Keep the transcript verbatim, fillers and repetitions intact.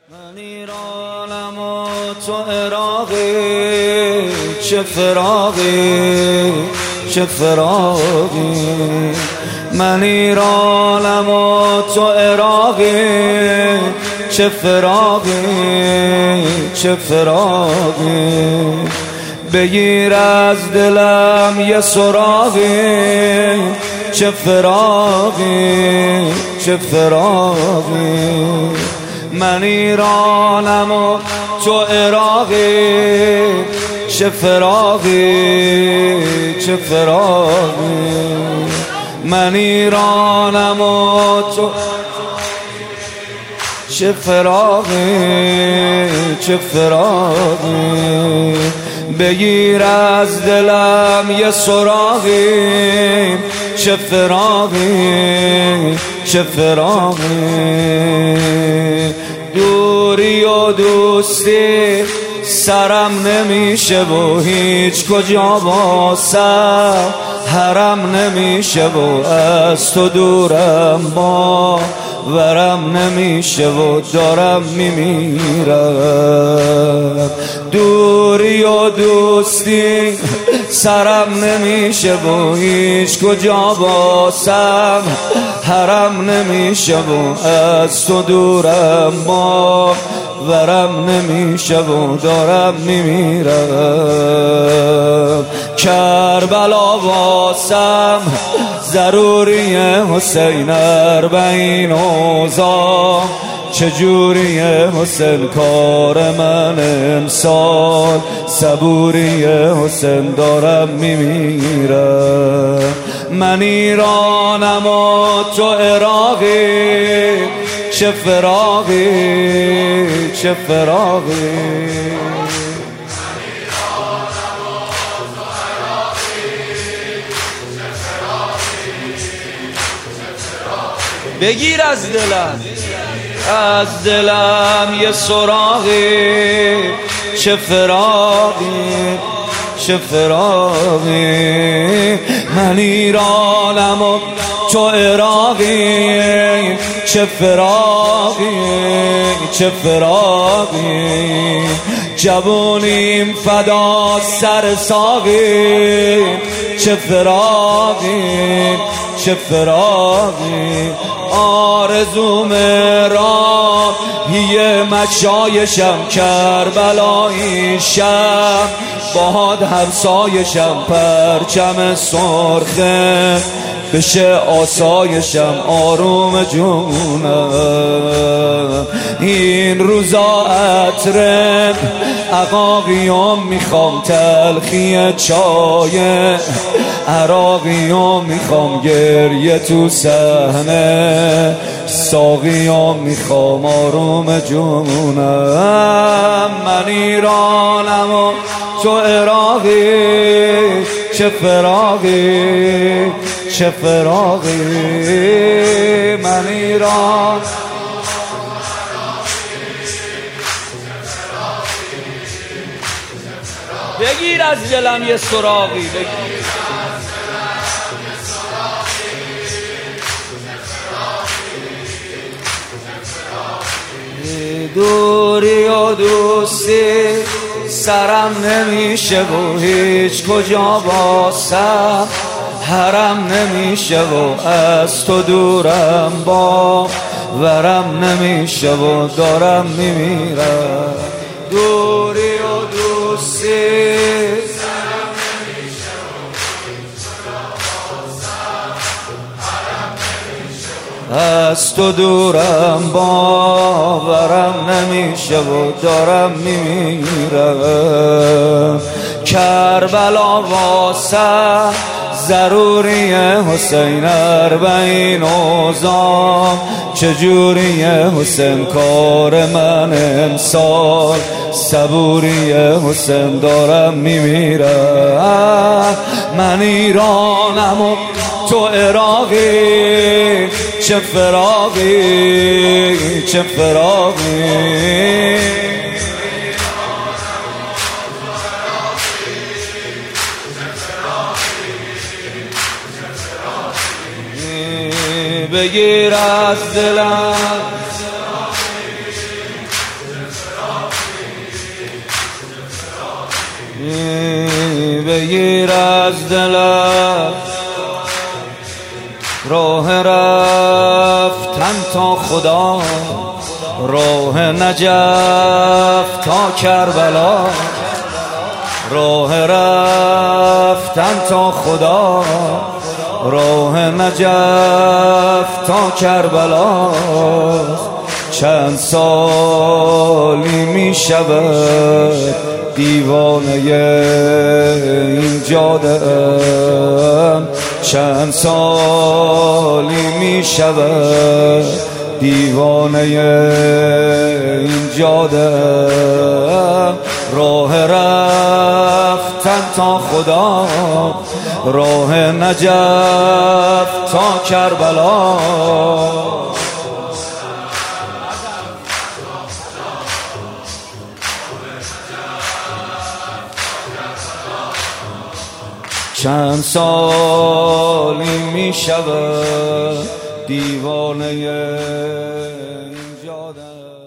من ایرانم و تو عراقی، چه فراقی چه فراقی. من ایرانم و تو عراقی، چه فراقی چه فراقی. بگیر از دلم یه سراغی، چه فراقی چه فراقی. من ایرانم و تو عراقی، چه فراقی چه فراقی. من ایرانم و تو چه فراقی چه فراقی. بگیر از دلم یه سراغی، چه فراقی چه فراقی. دوری و دوستی سرم نمیشه و هیچ کجا واسم حرم نمیشه و از تو دورم با ورم نمیشه و دارم میمیرم. دوری و دوستی سرم نمیشه و هیچ کجا واسم حرم نمیشه و از تو دورم با ورم نمیشه و دارم میمیرم. کربلا واسم ضروریه حسین اربعین اوزا، چجوریه حسین کار من امسال، صبوریه حسین دارم میمیرم. من ایرانم و تو عراقی، چه فراقی چه فراقی. بگیر از دلم از دلم یه سراغی، چه فراقی چه فراقی. من ایرانم و تو عراقی، چه فراقی چه فراقی. جوونیم فدا سر ساقی، چه فراقی چه فراقی. آرزوم راهی مشایشم کربلاییشم، باد همسایشم پرچم سرخه بشه آسایشم آروم جونم. این روزا عطر عقاقیام میخوام، تلخی چای عراقیام میخوام، گریه تو صحنه ساقیام میخوام آروم جونم. من ایرانم و تو عراقی، چه فراقی چه فراقی. من ایران بگیر از دلم یه سراغی، بگیر دوری و دوستی سرم نمیشه و هیچ کجا واسم حرم نمیشه و از تو دورم با ورم نمیشه و دارم میمیرم. دوری و دوستی سرم نمیشه و هیچ کجا واسم حرم نمیشه و از تو دورم با ورم نمیشه و دارم میمیرم. کربلا واسم ضروریه حسین اربعین اوزا، چجوریه حسین کار من امسال، صبوریه حسین دارم میمیرم. من ایرانم و تو عراقی، چه فراقی چه فراقی. بگیر از دلم بگیر از دلم راه رفتن تا خدا، راه نجف تا کربلا، راه رفتن تا خدا، راه نجف تا کربلا. چند سالی می شود دیوانه این جاده ام، چند سالی می شود دیوانه این جاده ام. راه رفتن تا خدا، راه نجف تا کربلا. چند سالی می شود دیوانه این جاده.